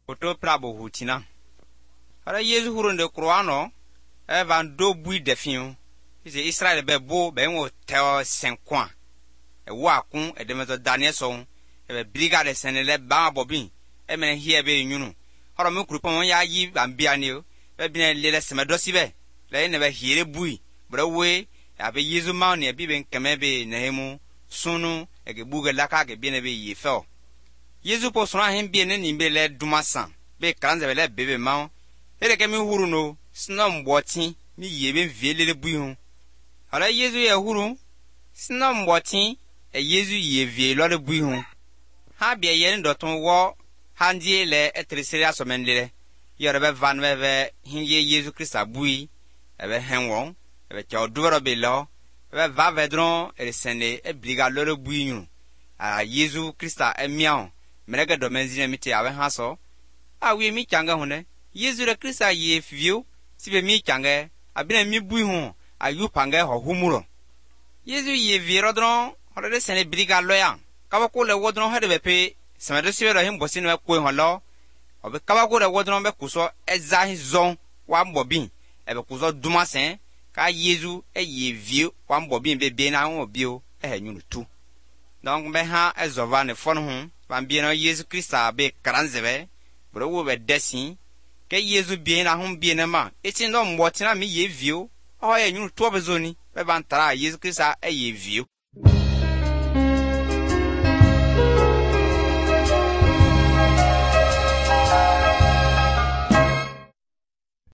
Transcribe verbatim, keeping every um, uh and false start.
Oto prabo hutina. Hara Yesu hurunde kruano e van do bui defin. Ise Israel be bo be wo teo senkwa. E wa kun e demeto Daniel son e be brigade senele ba bobin e men hie be nyunu. Hara me krupon ya yi ambia ni o be bin lele semedosi be le ne be hire bui bro we ya be Yesu ma ne bi ben kemebe nehemu sunu e ge buge laka ge bi ne be yefo. Yesu po sona hen bi ne ni be le dumasan be kranze be le bebe ma ele ke mi huru no snom botin mi yebe viele bui hu. Hara Yesu ye huru snom botin e Yesu ye vie lo de bui hu. Ha bia ye ndoton wo handie le etresere asomendele yore be van be be hinye Yesu Christa bui e be hen won e be cho duro be lo e be va vedron e sene e briga lo de bui hu. A Yesu Christa e miao merege do menzine mite awe haso a wi mi changa hune Yesu re Christa ye fivio sibe mi changa abina mi bui hu ayu panga ho humuro. Yesu ye virodron hore sene briga lo ya kaba ko le wodron hede be pe semede sibe ro him bosi no ko ho lo obe kaba ko le wodron be kuso ezahi zon wa mbobin e be kuso dumasen ka Yesu e ye vio wa mbobin be be na ho bio e hanyunu tu. Donc be ha ezova ne fon hu van bien no Yesu Christa be kranzebe bro wo be desin ke Yesu bien na hum bien ma etin do mbotina mi ye vio o ye nyunu to bezoni be ban tara Yesu Christa e ye vio.